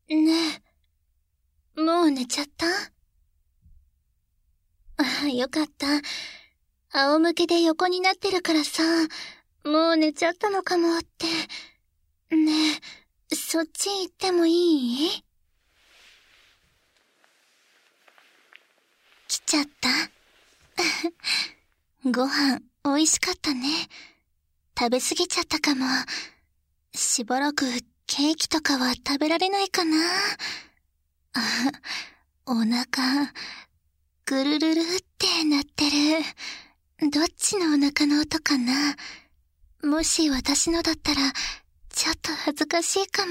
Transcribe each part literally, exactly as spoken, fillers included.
ねえ、もう寝ちゃった？ああ、よかった。仰向けで横になってるからさ、もう寝ちゃったのかもって。ねえ、そっち行ってもいい？来ちゃった。ご飯、美味しかったね。食べ過ぎちゃったかも。しばらくケーキとかは食べられないかな。あ、お腹、ぐるるるってなってる。どっちのお腹の音かな。もし私のだったら、ちょっと恥ずかしいかも。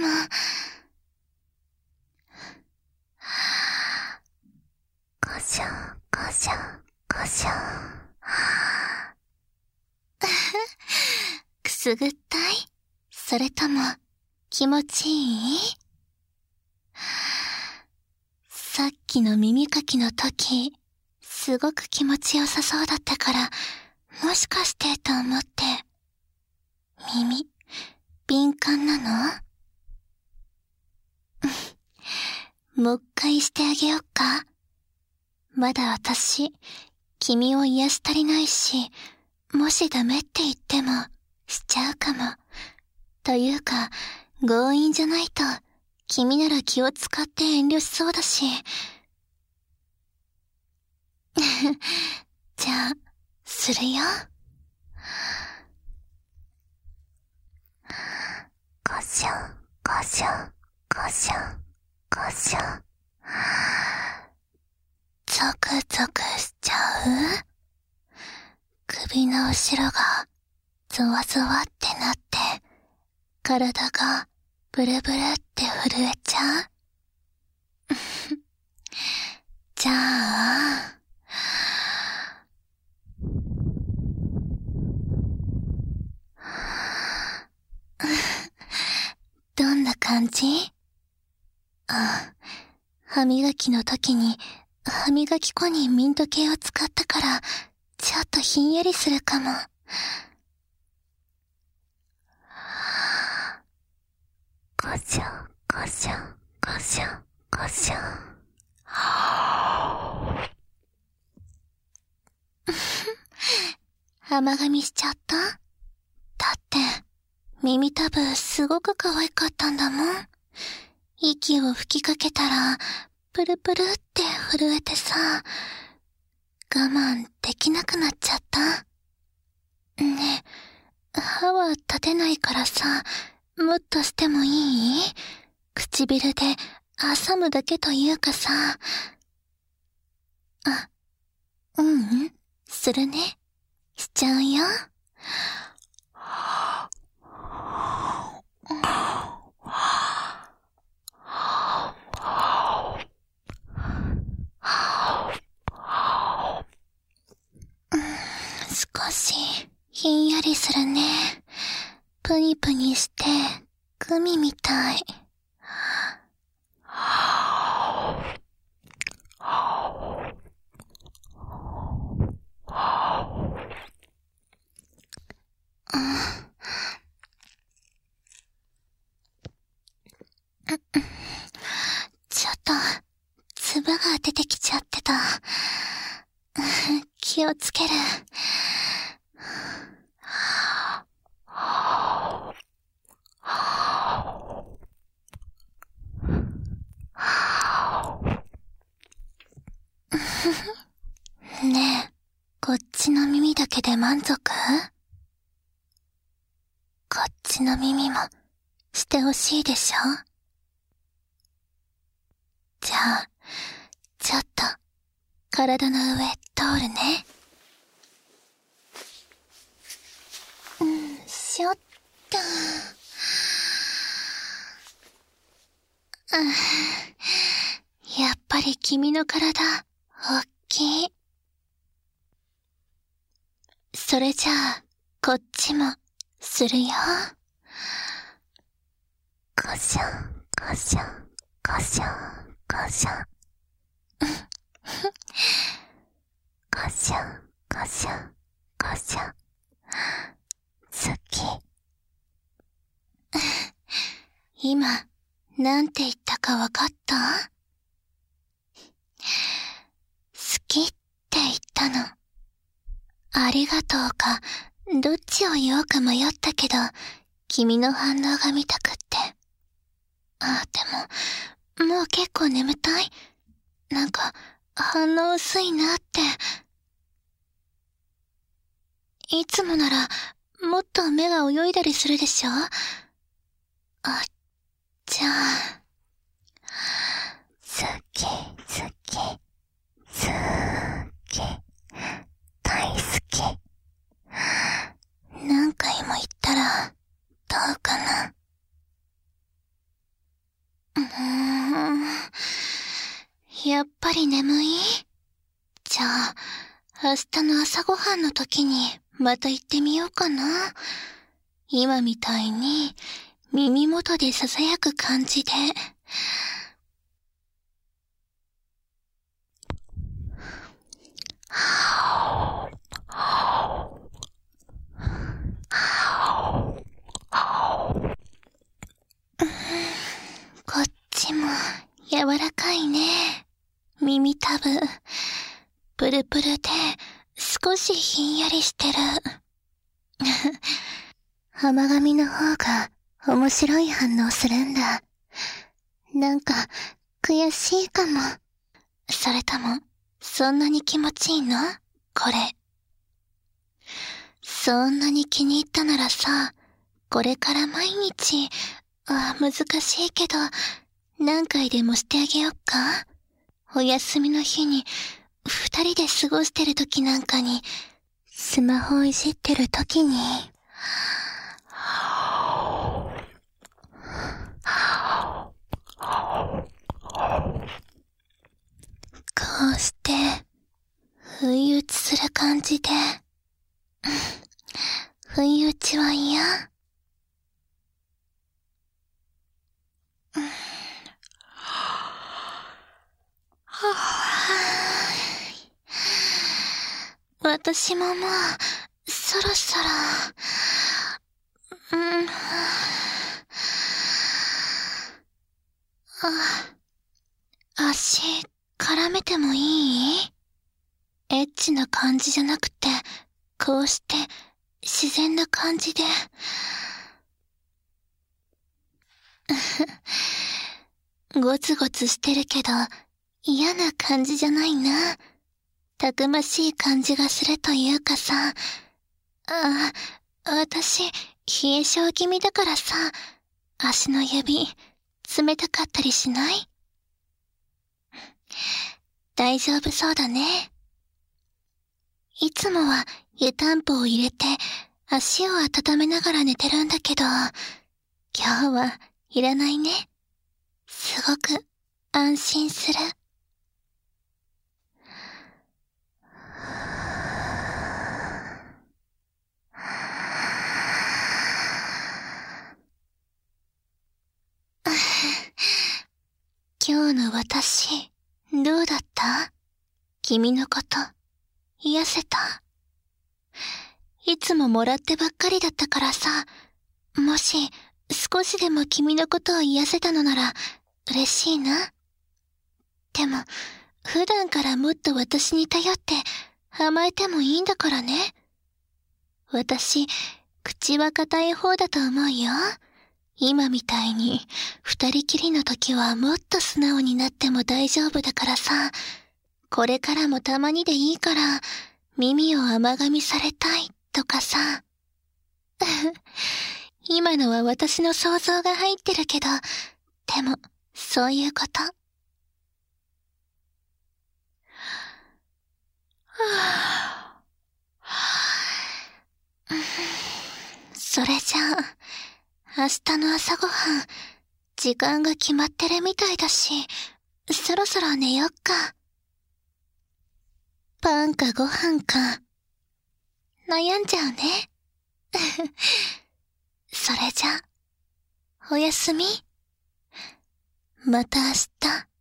ごしょ、ごしょ、ごしょ。くすぐったい？それとも、気持ちいい？さっきの耳かきの時、すごく気持ちよさそうだったから、もしかしてと思って。耳、敏感なの？もう一回してあげよっか。まだ私、君を癒し足りないし、もしダメって言っても、しちゃうかも。というか、強引じゃないと、君なら気を使って遠慮しそうだし。じゃあ、するよ。ごしょ、ごしょ、ごしょ、ごしょ。ゾクゾクしちゃう？首の後ろがゾワゾワってなって、体がブルブルって震えちゃう？じゃあ、どんな感じ？あ、歯磨きの時に歯磨き粉にミント系を使ったから、ちょっとひんやりするかも。ごしょ、ごしょ、ごしょ、ごしょ。甘噛みしちゃった？だって、耳たぶすごく可愛かったんだもん。息を吹きかけたら、プルプルって震えてさ、我慢できなくなっちゃった。ねえ、歯は立てないからさ、もっとしてもいい？唇で挟むだけというかさ。あ、うんうん、するね。しちゃうよ。少しひんやりするね。プニプニしてグミみたい。ちょっと粒が出てきちゃってた。気をつける。ねえ、こっちの耳だけで満足？こっちの耳もしてほしいでしょ？じゃあ、ちょっと体の上通るね。うんしょっと。あ、やっぱり君の体、おっきい。それじゃあ、こっちも、するよ。ごしょ、ごしょ、ごしょ、ごしょ。ごしょ、ごしょ、ごしょ。好き。今、なんて言っただかわかった？好きって言ったの。ありがとうか、どっちを言おうか迷ったけど、君の反応が見たくって。あ、でも、もう結構眠たい。なんか、反応薄いなって。いつもなら、もっと目が泳いだりするでしょ？あ、じゃあ。好き、好き、好き、大好き。何回も言ったら、どうかな。うーん。やっぱり眠い？じゃあ、明日の朝ごはんの時にまた行ってみようかな。今みたいに耳元で囁く感じで。こっちも柔らかいね。耳たぶ。プルプルで少しひんやりしてる。甘噛みの方が面白い反応するんだ。なんか悔しいかも。それともそんなに気持ちいいの？これ。そんなに気に入ったならさ、これから毎日、あ、難しいけど、何回でもしてあげよっか？お休みの日に、二人で過ごしてる時なんかに、スマホをいじってる時に、こうして、不意打ちする感じで、不意打ちは嫌？私ももう、そろそろ、うん、あ、足、絡めてもいい？エッチな感じじゃなくて、こうして、自然な感じで。ゴツゴツしてるけど、嫌な感じじゃないな。たくましい感じがするというかさ。あ、私、冷え性気味だからさ、足の指、冷たかったりしない？大丈夫そうだね。いつもは湯たんぽを入れて、足を温めながら寝てるんだけど、今日はいらないね。すごく安心する。今日の私、どうだった？君のこと、癒せた？いつももらってばっかりだったからさ、もし少しでも君のことを癒せたのなら嬉しいな。でも、普段からもっと私に頼って甘えてもいいんだからね。私、口は固い方だと思うよ。今みたいに二人きりの時はもっと素直になっても大丈夫だからさ、これからもたまにでいいから耳を甘噛みされたいとかさ。今のは私の想像が入ってるけど、でもそういうこと。はぁそれじゃあ、明日の朝ごはん、時間が決まってるみたいだし、そろそろ寝よっか。パンかご飯か、悩んじゃうね。それじゃ、おやすみ。また明日。